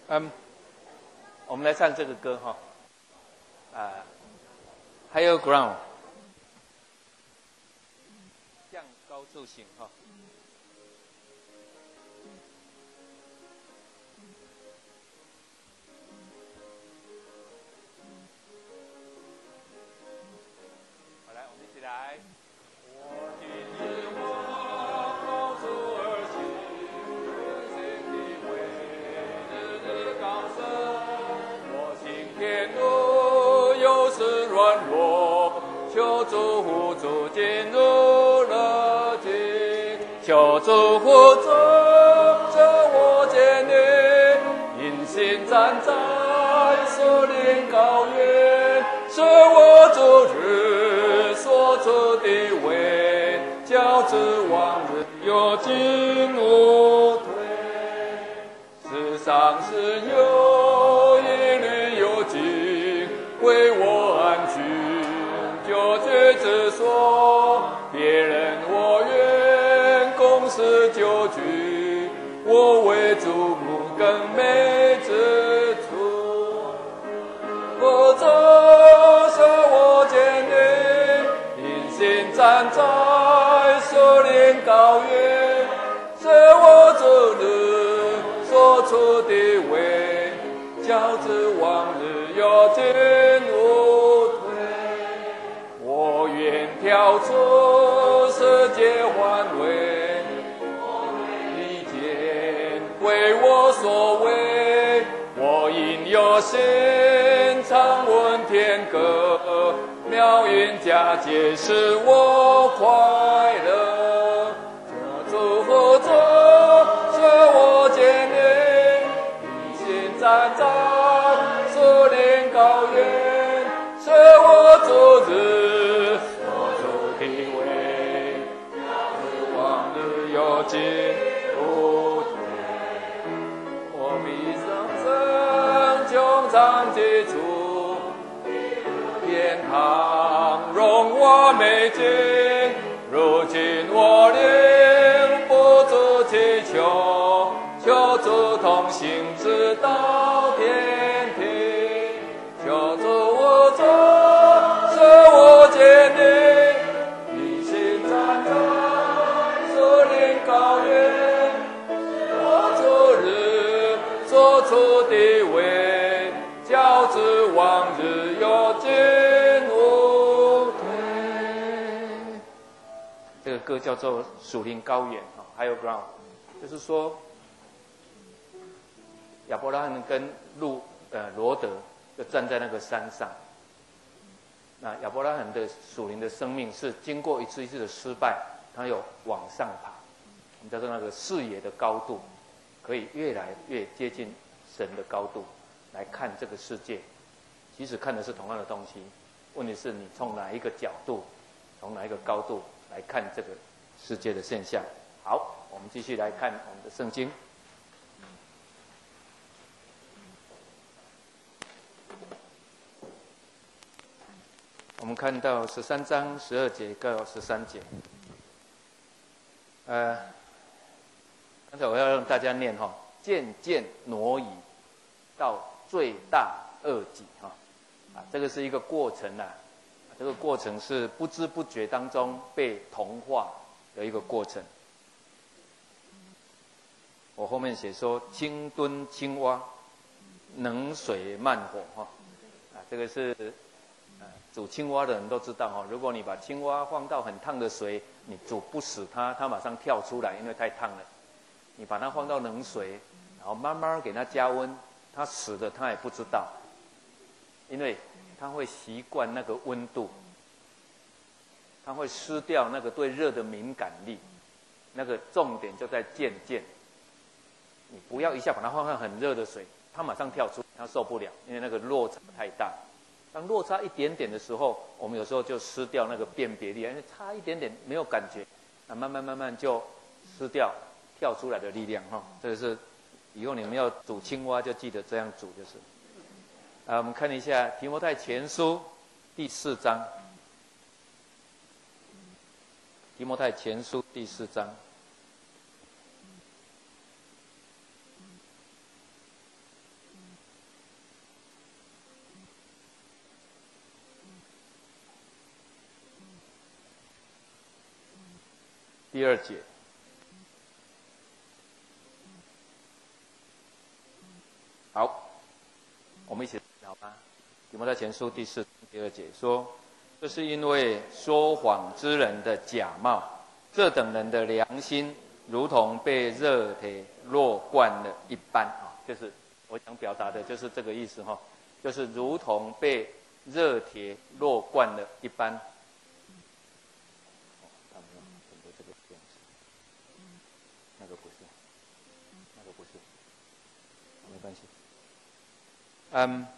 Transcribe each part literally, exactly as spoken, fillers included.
嗯，我们来唱这个歌哈，啊 ，Higher Ground， 向高处行哈。好，来，我们一起来。我今日往高处而行，心地为日日高升。我行天路有时软弱，求主扶助进入乐境，求主扶助着我坚定，因信站在树林高原，是我主日所处的位，较之往日有进无退。世上是有一律有尽，为我安居，就觉之所，别人我愿共事就居，我为主目更美之处。我走是我坚定，因信站在树林高原，是我主日所处的位，较之往日有进无退。我愿跳出世界范围，理解为我所为，我因有心常闻天歌，妙音佳节使我快乐。这祝福者是我坚定，一心站在树林高原，是我主日所处的位，往日有进无退。我必生生穷常记住，天堂荣华美景，如今我领不住祈求，求主同行直到天庭，求主我主使我坚定，一心站在树林高原，我主日所处的位，较之往日有进无退。这个歌叫做《属灵高原》哈 ，Higher Ground， 就是说亚伯拉罕跟路呃罗德就站在那个山上。那亚伯拉罕的属灵的生命是经过一次一次的失败，他有往上爬，我们叫做那个视野的高度，可以越来越接近神的高度来看这个世界。即使看的是同样的东西，问题是你从哪一个角度，从哪一个高度来看这个世界的现象。好，我们继续来看我们的圣经。我们看到十三章十二节到十三节。呃，刚才我要让大家念哈，渐渐挪移到最大恶极哈，啊，这个是一个过程啊，这个过程是不知不觉当中被同化的一个过程。我后面写说，鲸蹲青蛙，冷水慢火哈，啊，这个是。煮青蛙的人都知道哈，如果你把青蛙放到很烫的水，你煮不死它，它马上跳出来，因为太烫了。你把它放到冷水，然后慢慢给它加温，它死了它也不知道，因为它会习惯那个温度，它会失掉那个对热的敏感力。那个重点就在渐渐，你不要一下把它放到很热的水，它马上跳出，它受不了，因为那个落差太大。当落差一点点的时候，我们有时候就失掉那个辨别力，因为差一点点没有感觉，那慢慢慢慢就失掉跳出来的力量哈。这个是以后你们要煮青蛙就记得这样煮就是。啊，我们看一下提摩太前书第四章，提摩太前书第四章。 第二节。好，我们一起好吧？提摩太前书第四第二节说，这是因为说谎之人的假冒，这等人的良心如同被热铁烙惯了一般啊，就是我想表达的就是这个意思哈，就是如同被热铁烙惯了一般。哦，他们很多这个用词，那个不是，那个不是，没关系。嗯，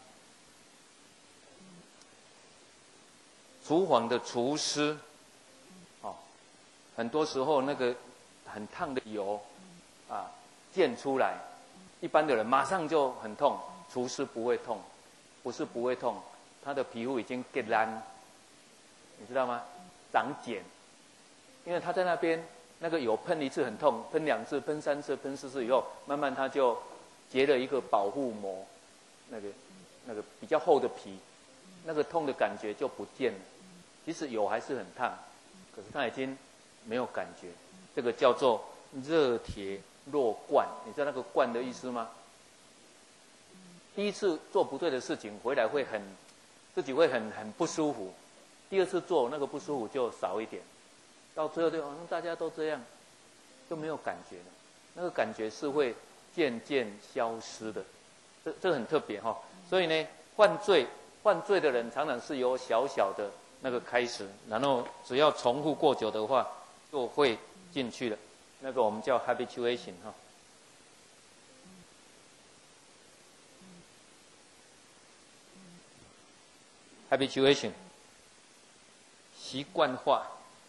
厨房的厨师，哦，很多时候那个很烫的油啊溅出来，一般的人马上就很痛，厨师不会痛，不是不会痛，他的皮肤已经get烂，你知道吗？长茧，因为他在那边那个油喷一次很痛，喷两次、喷三次、喷四次以后，慢慢他就结了一个保护膜。那个那个比较厚的皮，那个痛的感觉就不见了。其实油还是很烫，可是它已经没有感觉。这个叫做热铁烙惯，你知道那个惯的意思吗？第一次做不对的事情，回来会很自己会很很不舒服。第二次做那个不舒服就少一点，到最后就好像大家都这样，就没有感觉了。那个感觉是会渐渐消失的。这这很特别哈、哦，所以呢，犯罪犯罪的人常常是由小小的那个开始，然后只要重复过久的话，就会进去了。那个我们叫 habituation 哈、哦。habituation 习惯化，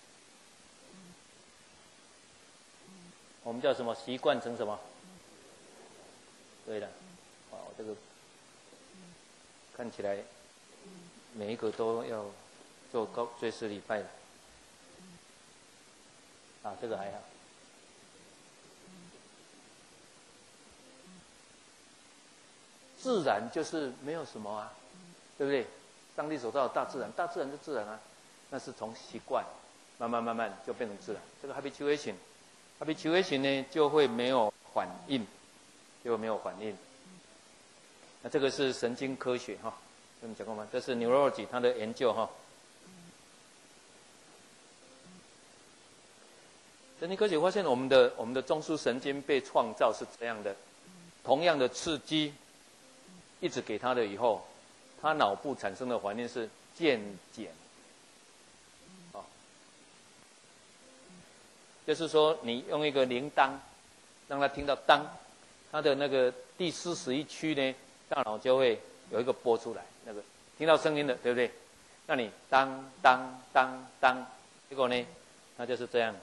我们叫什么？习惯成什么？对了。哦，这个看起来每一个都要做高追思礼拜了。啊，这个还好。自然就是没有什么啊，对不对？上帝所造的大自然，大自然就自然啊，那是从习惯慢慢慢慢就变成自然。这个 habituation，habituation 呢就会没有反应，就会没有反应。那这个是神经科学哈，跟你讲过吗？这是 neurology 它的研究哈。神经科学发现，我们的我们的中枢神经被创造是这样的，同样的刺激，一直给他的以后，他脑部产生的反应是渐减。哦，就是说，你用一个铃铛，让他听到当，他的那个第四十一区呢，大脑就会有一个波出来，那个听到声音的，对不对？那你当当当当，结果呢，它就是这样。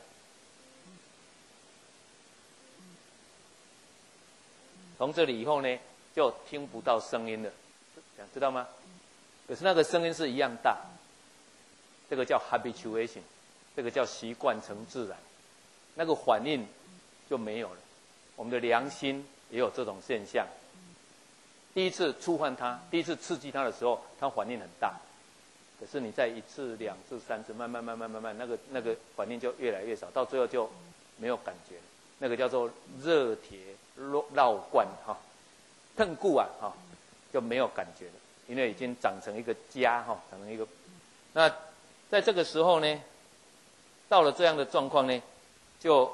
从这里以后呢，就听不到声音了，知道吗？可是那个声音是一样大，这个叫 habituation， 这个叫习惯成自然，那个反应就没有了。我们的良心也有这种现象。第一次触犯它，第一次刺激它的时候，它反应很大。可是你再一次、两次、三次，慢慢、慢慢、慢慢，那个那个反应就越来越少，到最后就没有感觉了。那个叫做热铁烙烙惯哈，疼固啊哈，就没有感觉了，因为已经长成一个痂哈，长成一个。那在这个时候呢，到了这样的状况呢，就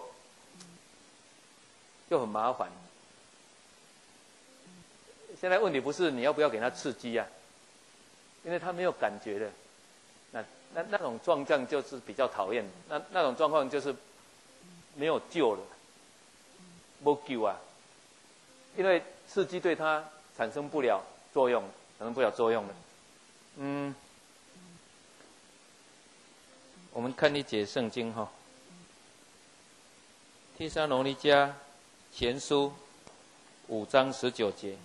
就很麻烦。现在问题不是你要不要给他刺激啊，因为他没有感觉的，那那那种状况就是比较讨厌，那那种状况就是没有救了，没救啊，因为刺激对他产生不了作用，产生不了作用了。嗯，我们看一节圣经哈，《帖撒罗尼迦前书》五章十九节。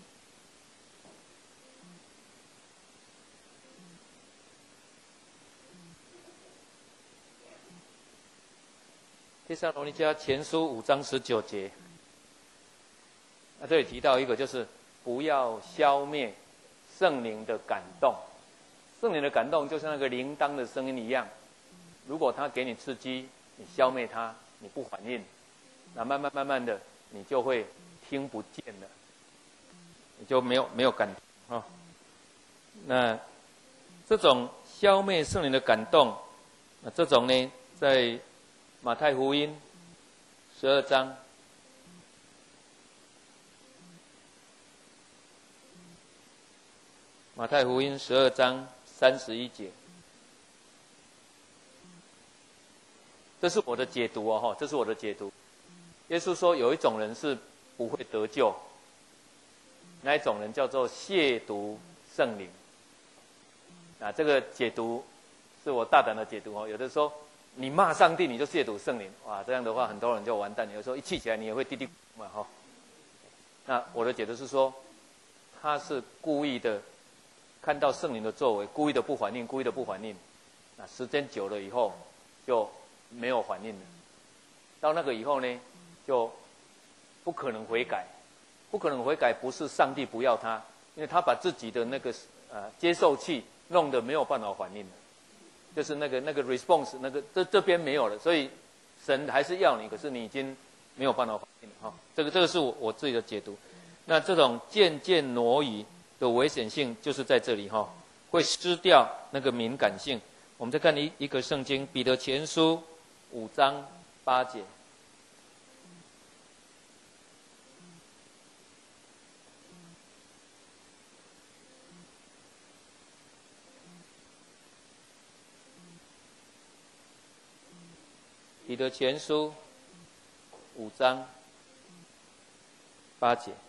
帖撒罗尼迦前书五章十九节，那这里提到一个，就是不要消灭圣灵的感动。圣灵的感动就像那个铃铛的声音一样，如果他给你刺激，你消灭它， 你不反应，那慢慢慢慢的，你就会听不见了，你就没有没有感啊、哦。那这种消灭圣灵的感动，那这种呢，在马太福音十二章。马太福音十二章三十一节，这是我的解读哦，这是我的解读。耶稣说，有一种人是不会得救，那一种人叫做亵渎圣灵。啊，这个解读是我大胆的解读哦。有的说你骂上帝，你就亵渎圣灵，哇，这样的话很多人就完蛋。有时候一气起来，你也会嘀嘀咕嘛哈。那我的解读是说，他是故意的。看到圣灵的作为，故意的不反应，故意的不反应，那时间久了以后就没有反应了。到那个以后呢，就不可能悔改，不可能悔改不是上帝不要他，因为他把自己的那个呃接受器弄得没有办法反应了，就是那个那个 response 那个这这边没有了，所以神还是要你，可是你已经没有办法反应了哈、哦。这个这个是我我自己的解读。那这种渐渐挪移的危险性就是在这里哈、哦，会失掉那个敏感性。我们再看一一个圣经，彼得前书五章八节。彼得前书五章八节。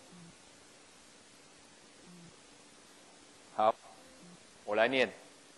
好，我来念。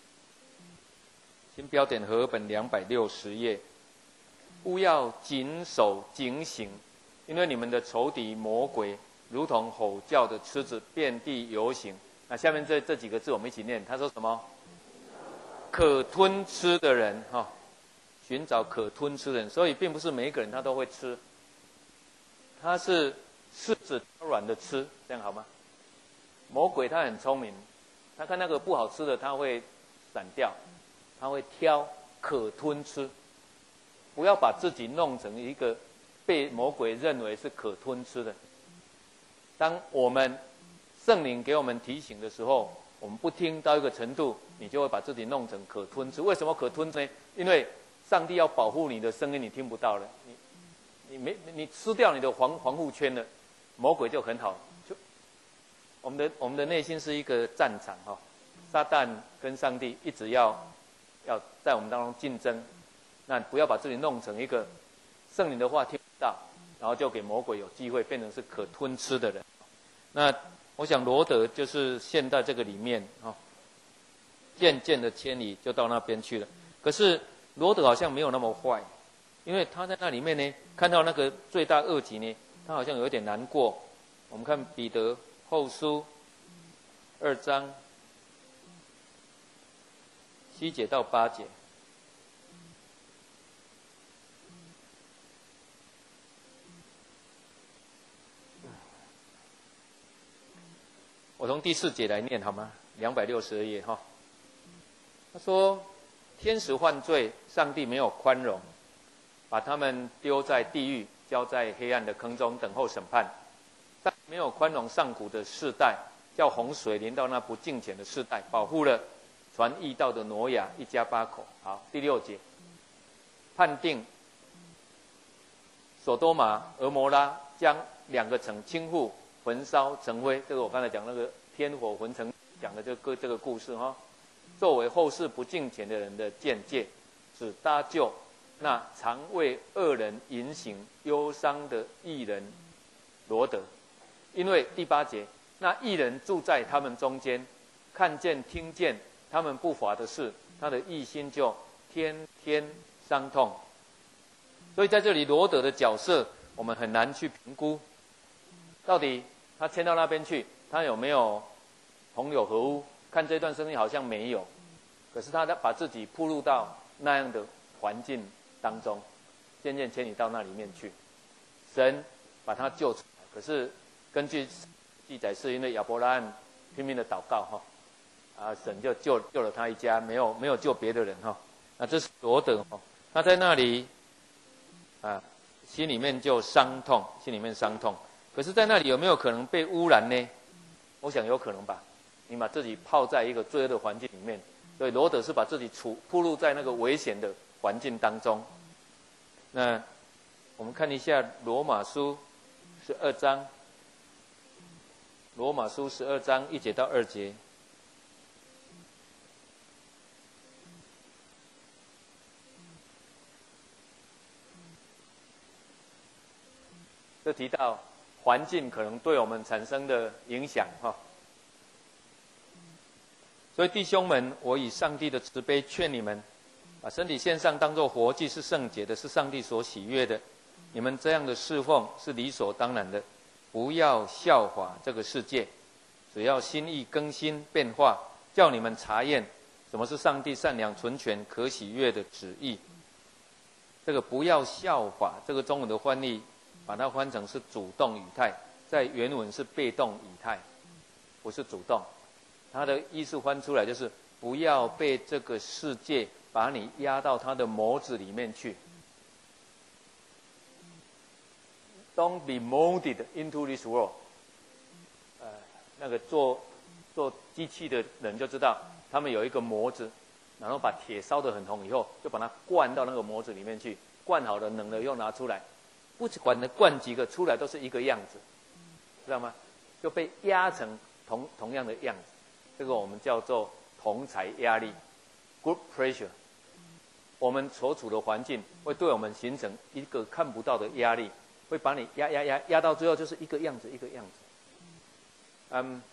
新标点和本两百六十页。勿要谨守警醒，因为你们的仇敌魔鬼如同吼叫的狮子，遍地游行。那下面这这几个字我们一起念，他说什么？可吞吃的人哈、哦，寻找可吞吃的人，所以并不是每一个人他都会吃，他是狮子挑软的吃，这样好吗？魔鬼他很聪明。他看那个不好吃的，他会闪掉，他会挑可吞吃，不要把自己弄成一个被魔鬼认为是可吞吃的。当我们圣灵给我们提醒的时候，我们不听到一个程度，你就会把自己弄成可吞吃。为什么可吞吃呢？因为上帝要保护你的声音，你听不到了，你你没你吃掉你的防防护圈了，魔鬼就很好。我们的我们的内心是一个战场哈、哦，撒旦跟上帝一直要要在我们当中竞争，那不要把自己弄成一个圣灵的话听不到，然后就给魔鬼有机会变成是可吞吃的人。那我想罗德就是现在这个里面哈、哦，渐渐的迁移就到那边去了。可是罗德好像没有那么坏，因为他在那里面呢，看到那个罪大恶极呢，他好像有点难过。我们看彼得后书二章七节到八节，我从第四节来念好吗？两百六十二页哈。他说：天使犯罪，上帝没有宽容，把他们丢在地狱，交在黑暗的坑中，等候审判。但没有宽容上古的世代，叫洪水临到那不敬虔的世代，保护了传义道的挪亚一家八口。好，第六节，判定所多玛、俄摩拉将两个城倾覆，焚烧成灰。这个我刚才讲那个天火焚城讲的这个这个故事哈，作为后世不敬虔的人的鉴戒，只搭救那常为恶人引醒忧伤的义人罗德。因为第八节，那义人住在他们中间，看见听见他们不法的事，他的义心就天天伤痛。所以在这里罗德的角色，我们很难去评估，到底他迁到那边去，他有没有同有合污？看这段圣经好像没有，可是他把自己暴露到那样的环境当中，渐渐迁移到那里面去，神把他救出来。可是根据记载，是因为亚伯拉罕拼命的祷告哈，啊，神就救救了他一家，没有没有救别的人哈。那这是罗德哈，他在那里啊，心里面就伤痛，心里面伤痛。可是，在那里有没有可能被污染呢？我想有可能吧。你把自己泡在一个罪恶的环境里面，所以罗得是把自己处暴露在那个危险的环境当中。那我们看一下罗马书十二章，罗马书十二章一节到二节。这提到环境可能对我们产生的影响哈。所以弟兄们，我以上帝的慈悲劝你们，把身体献上，当作活祭，是圣洁的，是上帝所喜悦的。你们这样的侍奉是理所当然的，不要效法这个世界，只要心意更新变化，叫你们查验什么是上帝善良、纯全、可喜悦的旨意。这个不要效法，这个中文的翻译把它翻成是主动语态，在原文是被动语态，不是主动。它的意思翻出来就是不要被这个世界把你压到它的模子里面去。Don't be molded into this world。呃，那个做做机器的人就知道，他们有一个模子，然后把铁烧得很红以后，就把它灌到那个模子里面去，灌好了冷了又拿出来，不管的灌几个出来都是一个样子，知道吗？就被压成同同样的样子。这个我们叫做同侪压力 ，group pressure。我们所处的环境会对我们形成一个看不到的压力，会把你压压压压到最后就是一个样子一个样子。嗯，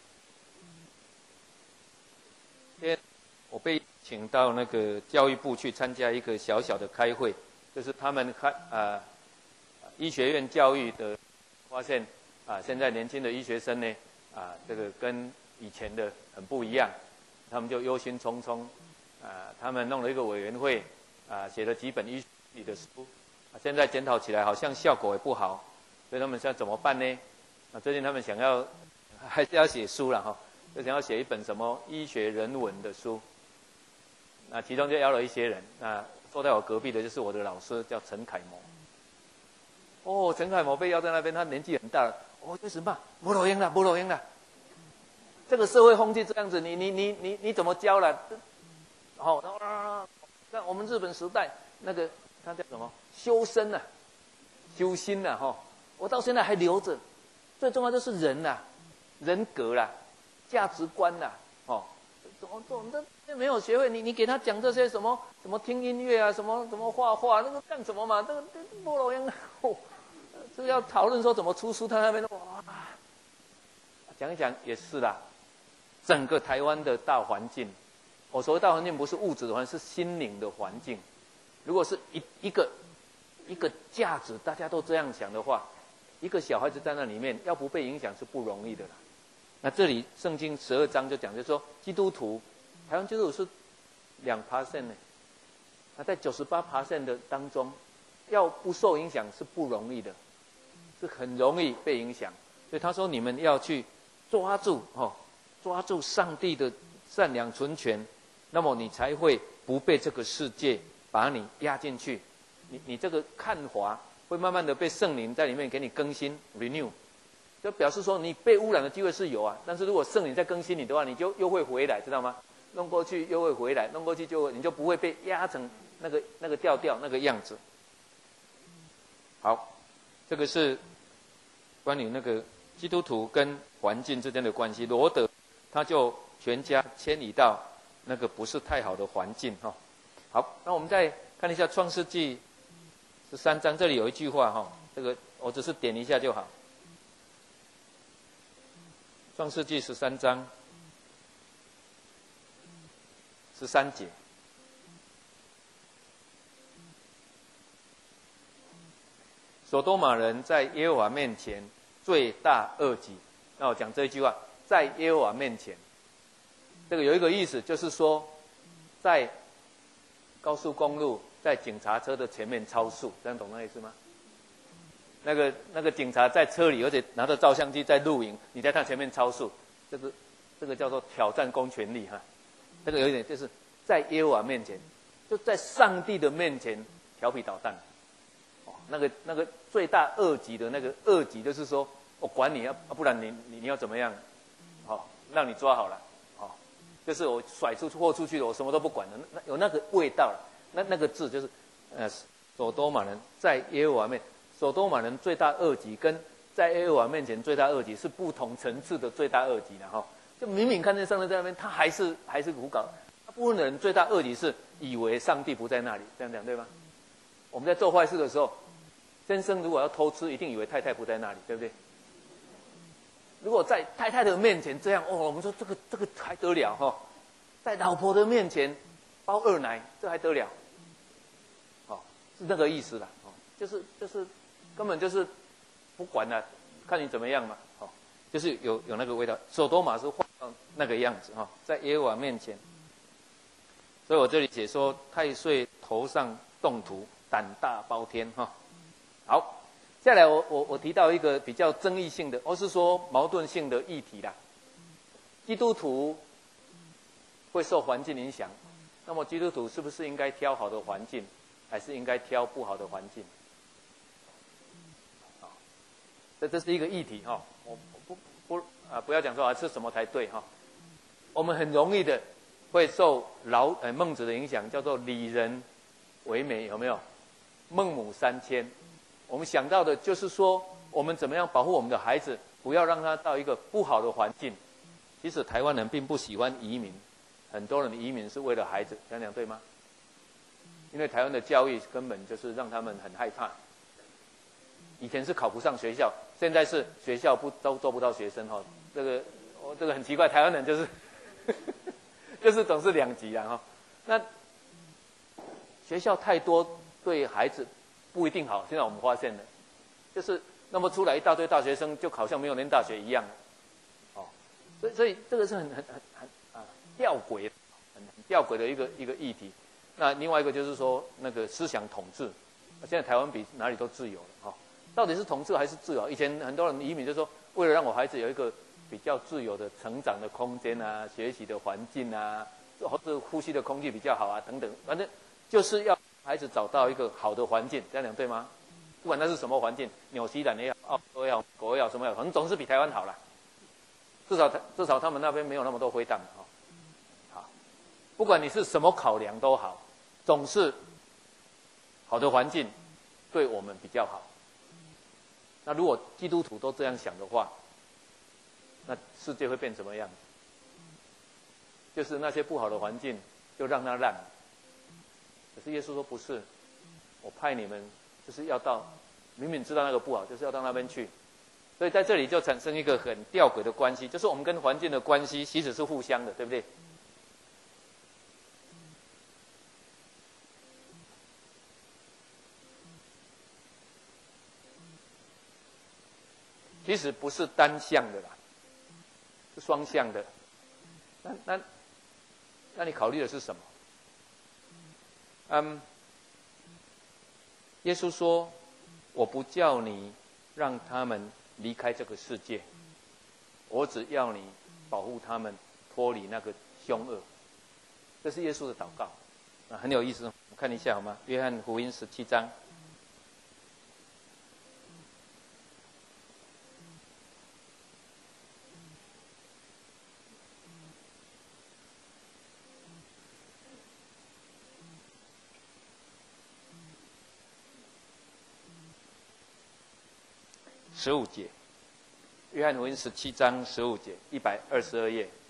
今天我被请到那个教育部去参加一个小小的开会，就是他们开啊、呃、医学院教育的发现啊、呃，现在年轻的医学生呢啊、呃，这个跟以前的很不一样，他们就忧心忡忡，啊，他们弄了一个委员会，啊，写了几本医学的书，啊，现在检讨起来好像效果也不好，所以他们现在怎么办呢？啊，最近他们想要还是要写书了哈，就想要写一本什么医学人文的书，那其中就邀了一些人，那坐在我隔壁的就是我的老师，叫陈楷模。哦，陈楷模被邀在那边，他年纪很大了，哦，为什么？不录音了，不录音了。这个社会风气这样子，你你你你你怎么教了？好、哦，啊，像我们日本时代那个他叫什么修身啊，修心呐、啊，哈、哦，我到现在还留着。最重要就是人呐、啊，人格啦、啊，价值观啦、啊，哦，怎么怎么这没有学会？你你给他讲这些什么什么听音乐啊，什么什么画画，那个干什么嘛？这个这菠萝样，哦，这个要讨论说怎么出书，他那边哇，讲一讲也是啦。整个台湾的大环境，我所谓大环境不是物质的环境，是心灵的环境。如果是一一个一个价值大家都这样想的话，一个小孩子在那里面要不被影响是不容易的啦。那这里圣经十二章就讲，就说基督徒，台湾基督徒是两 percent 呢，那在九十八 percent 的当中，要不受影响是不容易的，是很容易被影响。所以他说你们要去抓住哦。抓住上帝的善良纯全，那么你才会不被这个世界把你压进去。你你这个看法会慢慢的被圣灵在里面给你更新 renew， 就表示说你被污染的机会是有啊，但是如果圣灵在更新你的话，你就又会回来，知道吗？弄过去又会回来，弄过去就会你就不会被压成那个那个调调那个样子。好，这个是关于那个基督徒跟环境之间的关系。罗得他就全家迁移到那个不是太好的环境哈。好，那我们再看一下创世纪十三章，这里有一句话哈，这个我只是点一下就好。创世纪十三章十三节，所多玛人在耶和华面前罪大恶极。那我讲这一句话，在耶和华面前，这个有一个意思，就是说，在高速公路，在警察车的前面超速，这样懂那意思吗？那个那个警察在车里，而且拿着照相机在录影，你在他前面超速，这个这个叫做挑战公权力哈。这个有一点就是在耶和华面前，就在上帝的面前调皮捣蛋。 哦，那个那个罪大恶极的那个恶极，就是说我管你，要不然你你你要怎么样？哦，让你抓好了，哦，就是我甩出豁出去了，我什么都不管了，那有那个味道了。那那个字就是，呃，所多玛人在耶和华面，所多玛人罪大恶极，跟在耶和华面前罪大恶极是不同层次的罪大恶极的哈。就明明看见上帝在那边，他还是还是胡搞。大部分的人罪大恶极是以为上帝不在那里，这样讲对吗？我们在做坏事的时候，先生如果要偷吃，一定以为太太不在那里，对不对？如果在太太的面前这样，哦，我们说这个这个还得了哈、哦？在老婆的面前包二奶，这还得了？哦，是那个意思啦，哦，就是就是根本就是不管了，看你怎么样嘛，哦，就是有有那个味道。所多玛是画到那个样子哈、哦，在耶和华面前。所以我这里写说，太岁头上动土，胆大包天哈、哦。好。下来我我我提到一个比较争议性的，或是说矛盾性的议题啦。基督徒会受环境影响，那么基督徒是不是应该挑好的环境，还是应该挑不好的环境？啊，这这是一个议题哈。我不不啊，不要讲说啊是什么才对哈。我们很容易的会受老呃孟子的影响，叫做礼人为美，有没有？孟母三迁。我们想到的就是说，我们怎么样保护我们的孩子，不要让他到一个不好的环境。其实台湾人并不喜欢移民，很多人移民是为了孩子，这样讲对吗？因为台湾的教育根本就是让他们很害怕。以前是考不上学校，现在是学校不都做不到学生哈。这个我这个很奇怪，台湾人就是就是总是两极啊哈。那学校太多对孩子不一定好，现在我们发现了，就是那么出来一大堆大学生，就好像没有念大学一样，哦，所以所以这个是很很很很啊吊诡，很很吊诡的一个一个议题。那另外一个就是说，那个思想统治，现在台湾比哪里都自由了哈、哦，到底是统治还是自由？以前很多人移民就说，为了让我孩子有一个比较自由的成长的空间啊，学习的环境啊，或者呼吸的空气比较好啊，等等，反正就是要孩子找到一个好的环境，这样讲对吗？不管那是什么环境，纽西兰也好，澳洲也好，国也好，什么也好，可能总是比台湾好啦。至少至少他们那边没有那么多灰弹哈。好，不管你是什么考量都好，总是好的环境对我们比较好。那如果基督徒都这样想的话，那世界会变什么样？就是那些不好的环境就让它烂。可是耶稣说不是，我派你们就是要到，明明知道那个不好，就是要到那边去。所以在这里就产生一个很吊诡的关系，就是我们跟环境的关系其实是互相的，对不对？其实不是单向的啦，是双向的。那那那你考虑的是什么？嗯，耶稣说：“我不叫你让他们离开这个世界，我只要你保护他们脱离那个凶恶。”这是耶稣的祷告，啊，很有意思。我们看一下好吗？约翰福音十七章。十五节，约翰福音十七章十五节，一百二十二页。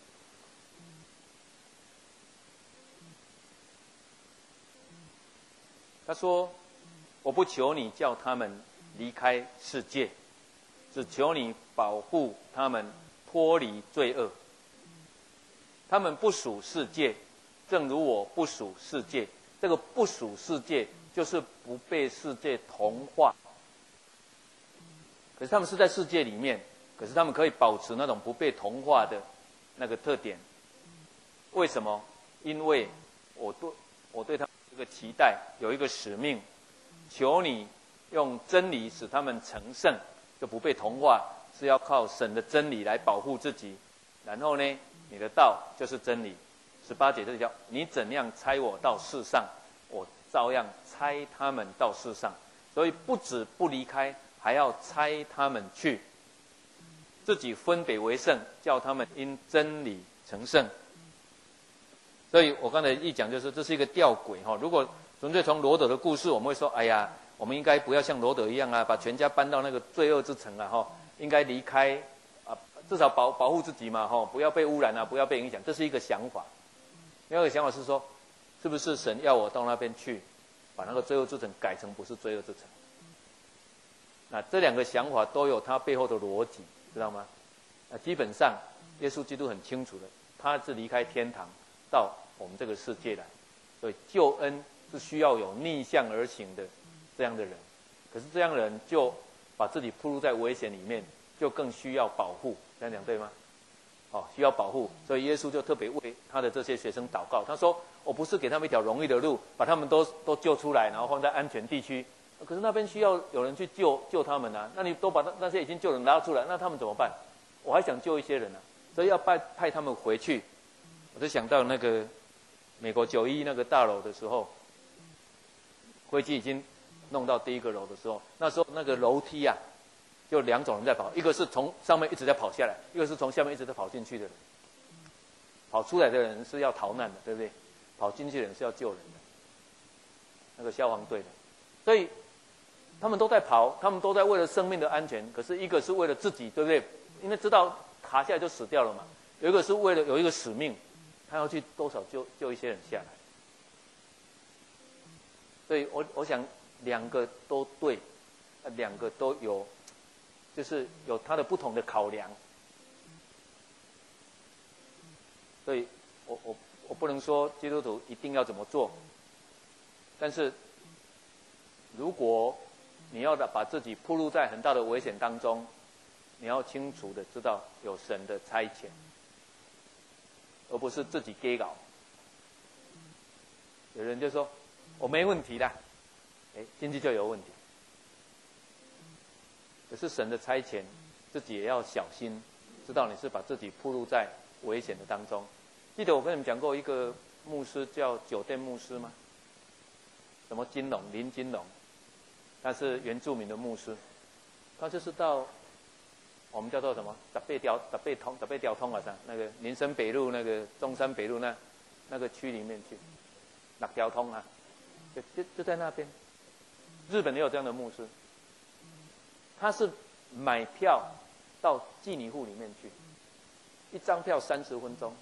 他说：“我不求你叫他们离开世界，只求你保护他们脱离罪恶。他们不属世界，正如我不属世界。这个不属世界，就是不被世界同化。可是他们是在世界里面，可是他们可以保持那种不被同化的那个特点。为什么？因为我对我对他们这个期待有一个使命，求你用真理使他们成圣，就不被同化，是要靠神的真理来保护自己。然后呢，你的道就是真理。十八节这里叫你怎样差我到世上，我照样差他们到世上。 所以不止不离开，还要差他们去，自己分别为圣，叫他们因真理成圣。所以我刚才一讲，就是这是一个吊诡哈。如果纯粹从罗得的故事，我们会说，哎呀，我们应该不要像罗得一样啊，把全家搬到那个罪恶之城啊，哈，应该离开啊，至少保保护自己嘛，哈，不要被污染啊，不要被影响，这是一个想法。另外一个想法是说，是不是神要我到那边去，把那个罪恶之城改成不是罪恶之城？那这两个想法都有它背后的逻辑，知道吗？那基本上，耶稣基督很清楚的，他是离开天堂到我们这个世界来，所以救恩是需要有逆向而行的这样的人。可是这样的人就把自己暴露在危险里面，就更需要保护。这样讲对吗？哦，需要保护，所以耶稣就特别为他的这些学生祷告。他说：“我不是给他们一条容易的路，把他们都都救出来，然后放在安全地区。可是那边需要有人去救救他们啊！那你都把那那些已经救人拉出来，那他们怎么办？我还想救一些人啊，所以要派派他们回去。”我就想到那个美国九一那个大楼的时候，飞机已经弄到第一个楼的时候，那时候那个楼梯啊，就两种人在跑，一个是从上面一直在跑下来，一个是从下面一直在跑进去的人。跑出来的人是要逃难的，对不对？跑进去的人是要救人的，那个消防队的。所以他们都在跑，他们都在为了生命的安全，可是一个是为了自己，对不对？因为知道卡下来就死掉了嘛。有一个是为了有一个使命，他要去多少救救一些人下来。所以我我想两个都对，两个都有，就是有他的不同的考量。所以我我我不能说基督徒一定要怎么做，但是如果你要把自己暴露在很大的危险当中，你要清楚的知道有神的差遣，而不是自己给搞。有人就说我没问题的，哎，经济就有问题。可是神的差遣，自己也要小心，知道你是把自己暴露在危险的当中。记得我跟你们讲过一个牧师叫酒店牧师吗？什么金龙林金龙，他是原住民的牧师，他就是到我们叫做什么十八条十八通十八条通啊啥，那个民生北路那个中山北路那那个区里面去，六条通啊，就就就在那边。日本也有这样的牧师，他是买票到妓女户里面去，一张票三十分钟。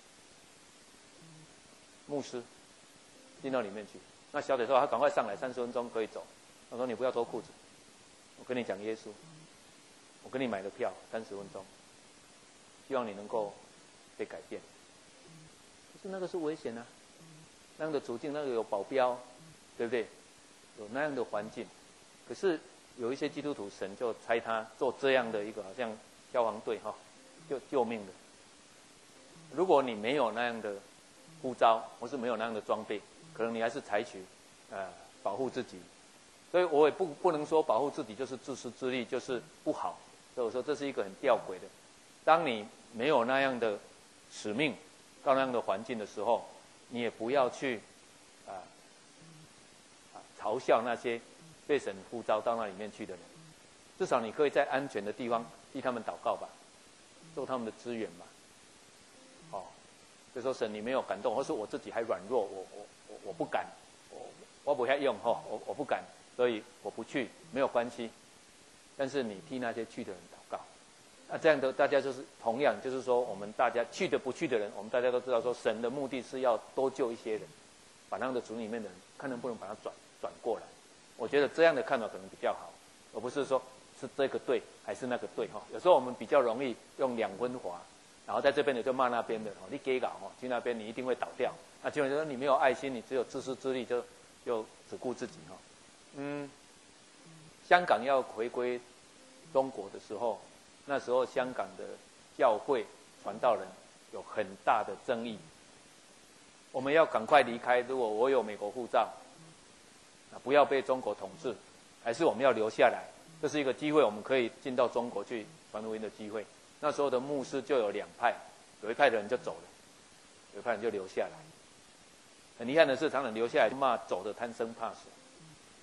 牧师进到里面去，那小姐说他赶快上来，三十分钟可以走。他说你不要脱裤子，我跟你讲耶稣，我跟你买的票三十分钟，希望你能够被改变。可是那个是危险啊，那样的处境，那个有保镖，对不对？有那样的环境，可是有一些基督徒，神就差他做这样的一个好像消防队哈，救救命的。如果你没有那样的呼召，或是没有那样的装备，可能你还是采取呃保护自己。所以我也不不能说保护自己就是自私自利，就是不好。所以我说这是一个很吊诡的。当你没有那样的使命，到那样的环境的时候，你也不要去啊、呃、嘲笑那些被神呼召到那里面去的人。至少你可以在安全的地方替他们祷告吧，做他们的资源吧。哦。就说神你没有感动，或是我自己还软弱，我我我我不敢，我我不太用哈，我我不敢，所以我不去，没有关系。但是你替那些去的人祷告，那这样的大家就是同样，就是说我们大家去的不去的人，我们大家都知道说神的目的是要多救一些人，把那样的组里面的人看能不能把他转转过来。我觉得这样的看法可能比较好，而不是说是这个对还是那个对哈。有时候我们比较容易用两分法。然后在这边你就骂那边的，你给搞哦，去那边你一定会倒掉。那结果就说你没有爱心，你只有自私自利，就就只顾自己哈。嗯，香港要回归中国的时候，那时候香港的教会传道人有很大的争议。我们要赶快离开，如果我有美国护照，不要被中国统治，还是我们要留下来？这是一个机会，我们可以进到中国去传福音的机会。那时候的牧师就有两派，有一派的人就走了，有一派人就留下来。很遗憾的是，常常留下来骂走的贪生怕死。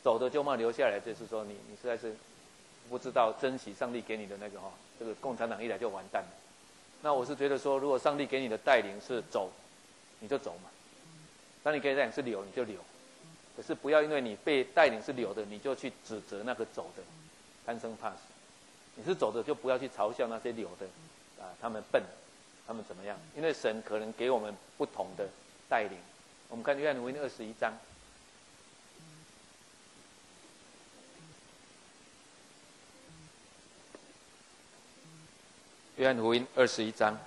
走的就骂留下来，就是说你你实在是不知道珍惜上帝给你的那个哈、哦，这个共产党一来就完蛋了。那我是觉得说，如果上帝给你的带领是走，你就走嘛；当你给你带领是留，你就留。可是不要因为你被带领是留的，你就去指责那个走的，贪生怕死。你是走的，就不要去嘲笑那些留的，啊，他们笨，他们怎么样？因为神可能给我们不同的带领。我们看约翰福音二十一章。约翰福音二十一章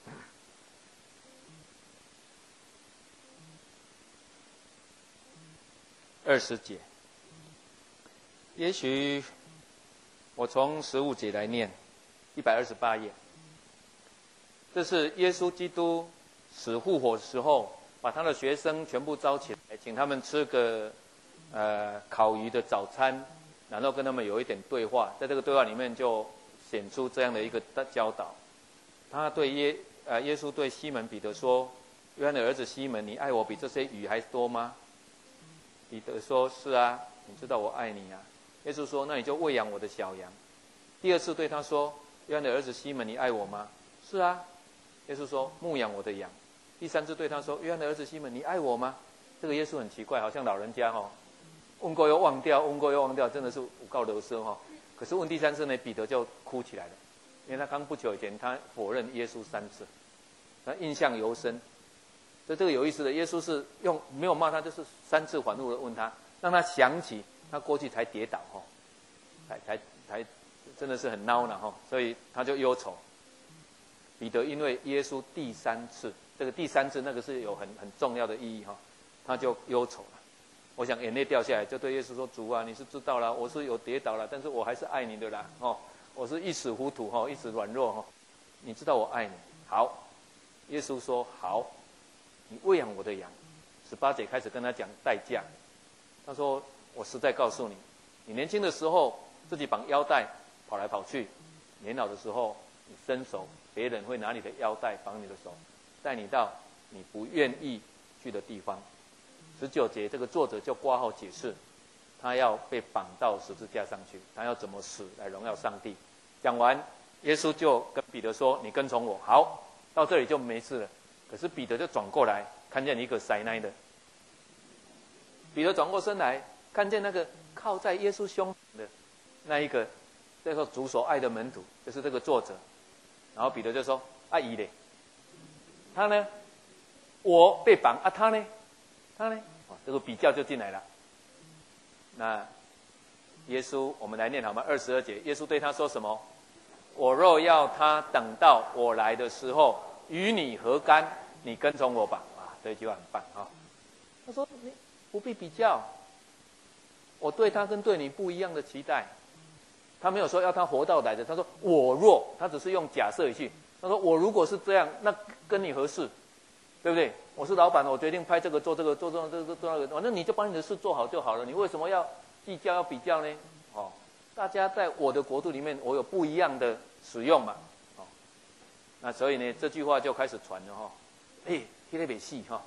二十节，也许我从十五节来念，一百二十八页。这是耶稣基督死复活的时候，把他的学生全部招起来，请他们吃个呃烤鱼的早餐，然后跟他们有一点对话。在这个对话里面就显出这样的一个教导。他对耶呃耶稣对西门彼得说：“约翰的儿子西门，你爱我比这些鱼还多吗？”彼得说：“是啊，你知道我爱你啊。”耶稣说：“那你就喂养我的小羊。”第二次对他说：“约翰的儿子西门，你爱我吗？”“是啊。”耶稣说：“牧养我的羊。”第三次对他说：“约翰的儿子西门，你爱我吗？”这个耶稣很奇怪，好像老人家哈、哦，问过又忘掉，问过又忘掉，真的是无告流失哈。可是问第三次呢，彼得就哭起来了，因为他刚不久以前他否认耶稣三次，他印象尤深。所以这个有意思的，耶稣是用没有骂他，就是三次反复的问他，让他想起他过去才跌倒哈，才才才真的是很孬呢哈，所以他就忧愁。彼得因为耶稣第三次，这个第三次那个是有很很重要的意义哈，他就忧愁了。我想眼泪掉下来，就对耶稣说：“主啊，你是知道了，我是有跌倒了，但是我还是爱你的啦，哦，我是一时糊涂哈，一时软弱哈，你知道我爱你。”好，耶稣说：“好，你喂养我的羊。”十八节开始跟他讲代价，他说：“我实在告诉你，你年轻的时候自己绑腰带跑来跑去，年老的时候你伸手，别人会拿你的腰带绑你的手，带你到你不愿意去的地方。”十九节这个作者就括号解释，他要被绑到十字架上去，他要怎么死来荣耀上帝。讲完，耶稣就跟彼得说：“你跟从我。”好，到这里就没事了。可是彼得就转过来，看见一个塞奶的。彼得转过身来，看见那个靠在耶稣胸的那一个，这个主所爱的门徒，就是这个作者。然后彼得就说：“阿姨嘞，他呢？我被绑啊，他呢？他呢？”哦，这个比较就进来了。那耶稣，我们来念好吗？二十二节，耶稣对他说什么？“我若要他等到我来的时候，与你何干？你跟从我吧。”啊，这句话很棒啊、哦！他说：“你不必比较，我对他跟对你不一样的期待。”他没有说要他活到来的，他说：“我若……”他只是用假设语气。他说：“我如果是这样，那跟你何事？对不对？我是老板，我决定拍这个做这个做这个这个做那个，反正你就把你的事做好就好了。你为什么要计较要比较呢？哦，大家在我的国度里面，我有不一样的使用嘛。哦，那所以呢，这句话就开始传了哈。哎，听得别细哈。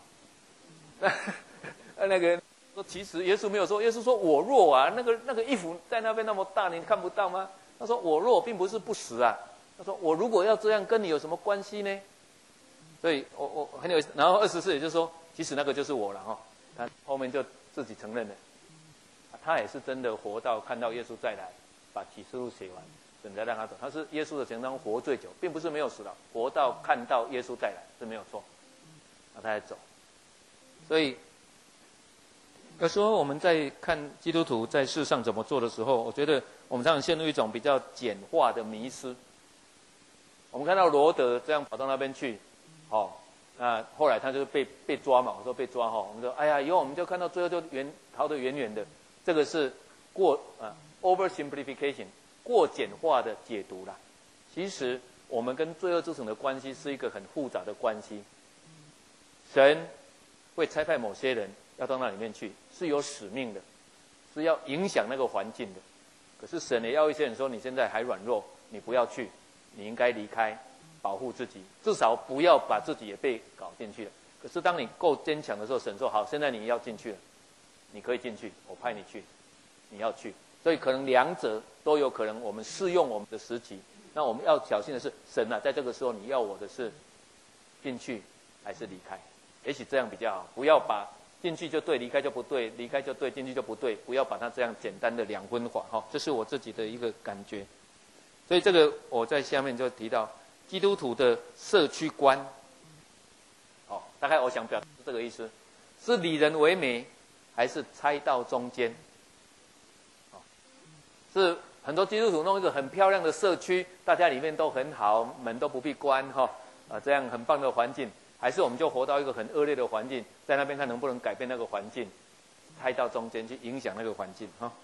那个说，其实耶稣没有说，耶稣说我若啊，那个那个衣服在那边那么大，你看不到吗？他说我若并不是不死啊。他说我如果要这样，跟你有什么关系呢？所以我我很有意思。然后二十四也就是说，其实那个就是我了哈。他后面就自己承认了，他也是真的活到看到耶稣再来，把启示录写完，等着让他走。他是耶稣的程当中活最久，并不是没有死了，活到看到耶稣再来是没有错。那他才走。所以有时候我们在看基督徒在世上怎么做的时候，我觉得我们常常陷入一种比较简化的迷失。我们看到罗德这样跑到那边去，哦，那后来他就被被抓嘛，我说被抓哈、哦，我们说哎呀，以后我们就看到最后就远逃得远远的，这个是过啊 oversimplification 过简化的解读啦。其实我们跟罪恶之城的关系是一个很复杂的关系，神会差派某些人要到那里面去，是有使命的，是要影响那个环境的。可是神也要一些人说，你现在还软弱，你不要去，你应该离开，保护自己，至少不要把自己也被搞进去了。可是当你够坚强的时候，神说好，现在你要进去了，你可以进去，我派你去。 你要去。所以可能两者都有可能，我们适用我们的时期。那我们要小心的是，神啊，在这个时候你要我的是进去还是离开？也许这样比较好，不要把进去就对，离开就不对，离开就对，进去就不对，不要把它这样简单的两分法哈。这是我自己的一个感觉。所以这个我在下面就提到基督徒的社区观。哦，大概我想表达是这个意思：是以人为美，还是拆到中间？哦，是很多基督徒弄一个很漂亮的社区，大家里面都很好，门都不必关哈，啊，这样很棒的环境，还是我们就活到一个很恶劣的环境，在那边看能不能改变那个环境，拆到中间去影响那个环境哈。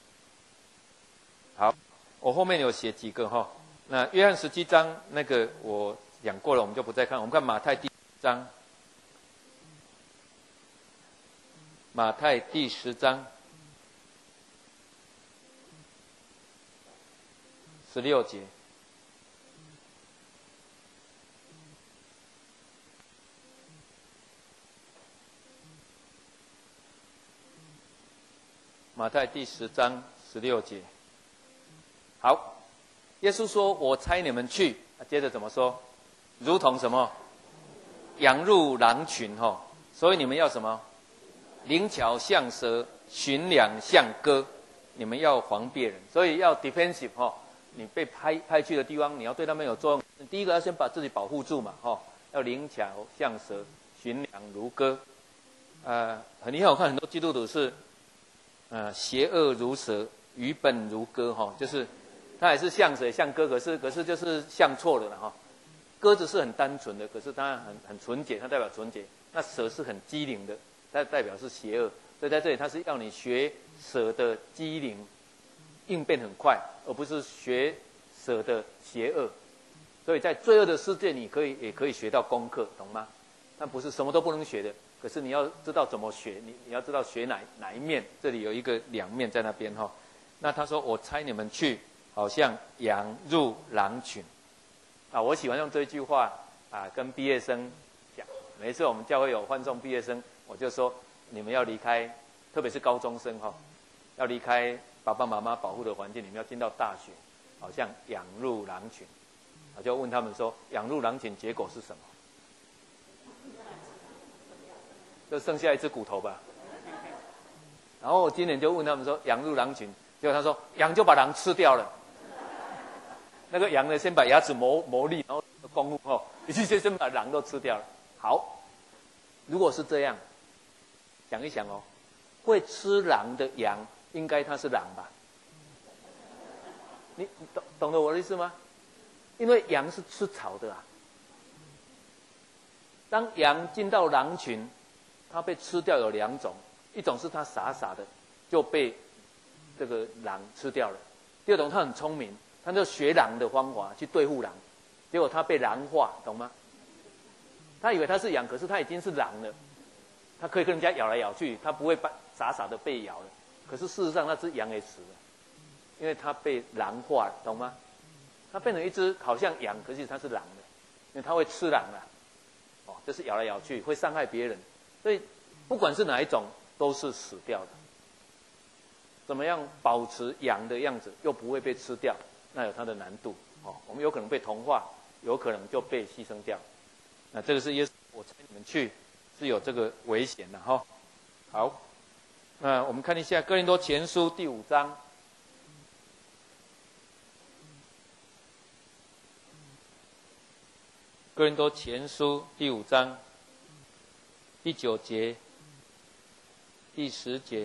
好，我后面有写几个哈。那约翰十七章那个我讲过了，我们就不再看。我们看马太第十章，马太第十章十六节。马太第十章十六节。好，耶稣说：“我差你们去。”接着怎么说？如同什么？羊入狼群哈、哦。所以你们要什么？灵巧像蛇，驯良像鸽。你们要防别人，所以要 defensive 哈、哦。你被派派去的地方，你要对他们有作用。第一个要先把自己保护住嘛哈、哦。要灵巧像蛇，驯良如鸽。呃，很厉害，我看很多基督徒是。呃，邪恶如蛇，愚笨如鸽，哈，就是它也是像蛇像鸽，可是可是就是像错了了哈。鸽子是很单纯的，可是它很很纯洁，它代表纯洁。那蛇是很机灵的，它代表是邪恶。所以在这里，它是要你学蛇的机灵，应变很快，而不是学蛇的邪恶。所以在罪恶的世界，你可以也可以学到功课，懂吗？但不是什么都不能学的。可是你要知道怎么学，你你要知道学哪哪一面，这里有一个两面在那边哈。那他说我差你们去，好像羊入狼群，啊，我喜欢用这句话啊跟毕业生讲。每一次我们教会有欢送毕业生，我就说你们要离开，特别是高中生哈，要离开爸爸妈妈保护的环境，你们要进到大学，好像羊入狼群。我就问他们说，羊入狼群结果是什么？就剩下一只骨头吧。然后我今年就问他们说，羊入狼群，结果他说羊就把狼吃掉了。那个羊呢，先把牙齿磨磨利，然后公务后，一去先把狼都吃掉了。好，如果是这样，想一想哦，会吃狼的羊，应该它是狼吧？你你懂懂得我的意思吗？因为羊是吃草的啊。当羊进到狼群，它被吃掉有两种，一种是它傻傻的就被这个狼吃掉了，第二种它很聪明，它就学狼的方法去对付狼，结果它被狼化，懂吗？他以为他是羊，可是他已经是狼了，他可以跟人家咬来咬去，他不会傻傻的被咬了。可是事实上那只羊也死了，因为它被狼化了，懂吗？它变成一只好像羊，可是它是狼的，因为它会吃狼啊，哦，就是咬来咬去，会伤害别人。所以，不管是哪一种，都是死掉的。怎么样保持羊的样子，又不会被吃掉，那有它的难度哦。我们有可能被同化，有可能就被牺牲掉。那这个是耶稣，我差你们去，是有这个危险的哈。好，那我们看一下《哥林多前书》第五章，《哥林多前书》第五章。第九节，第十节，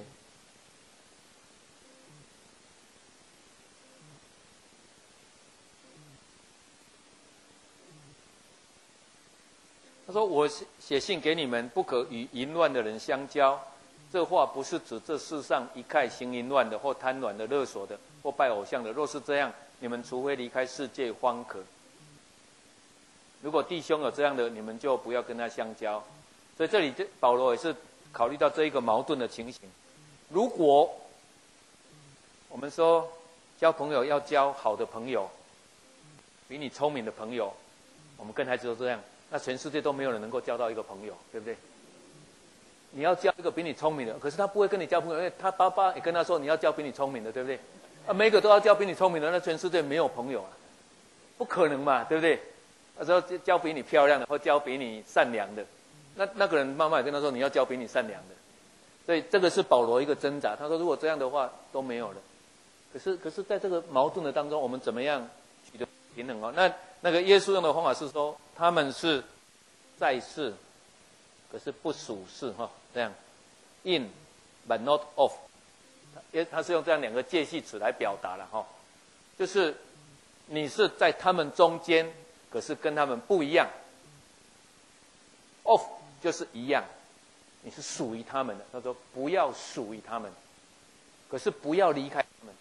他说：“我写信给你们，不可与淫乱的人相交。这话不是指这世上一概行淫乱的，或贪婪的、勒索的，或拜偶像的。若是这样，你们除非离开世界，方可。如果弟兄有这样的，你们就不要跟他相交。”所以这里保罗也是考虑到这一个矛盾的情形。如果我们说交朋友要交好的朋友，比你聪明的朋友，我们跟孩子都这样，那全世界都没有人能够交到一个朋友，对不对？ 你要交一个比你聪明的，可是他不会跟你交朋友，因为他爸爸也跟他说你要交比你聪明的，对不对？啊，每个都要交比你聪明的，那全世界没有朋友啊，不可能嘛，对不对？他说交比你漂亮的，或交比你善良的，那那个人妈妈也跟他说你要交比你善良的，所以这个是保罗一个挣扎。他说如果这样的话都没有了，可是可是在这个矛盾的当中，我们怎么样取得平衡哦？那那个耶稣用的方法是说，他们是在世，可是不属世哈、哦，这样 in but not of， 因为他是用这样两个介系词来表达了哈、哦，就是你是在他们中间，可是跟他们不一样。of 就是一样，你是属于他们的。他说不要属于他们，可是不要离开他们。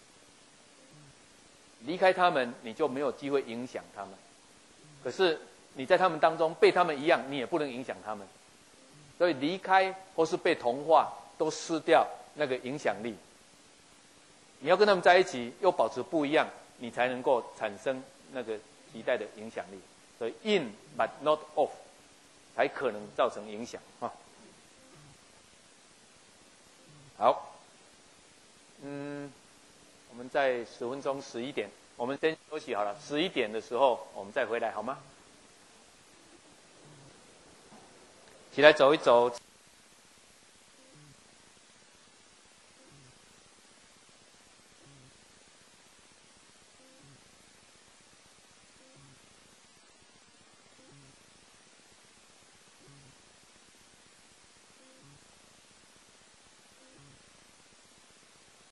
离开他们，你就没有机会影响他们。可是你在他们当中被他们一样，你也不能影响他们。所以离开或是被同化，都失掉那个影响力。你要跟他们在一起，又保持不一样，你才能够产生那个期待的影响力。所以 in but not of 才可能造成影响啊。好，嗯。我们在十分钟，十一点，我们先休息好了。十一点的时候，我们再回来，好吗？起来走一走。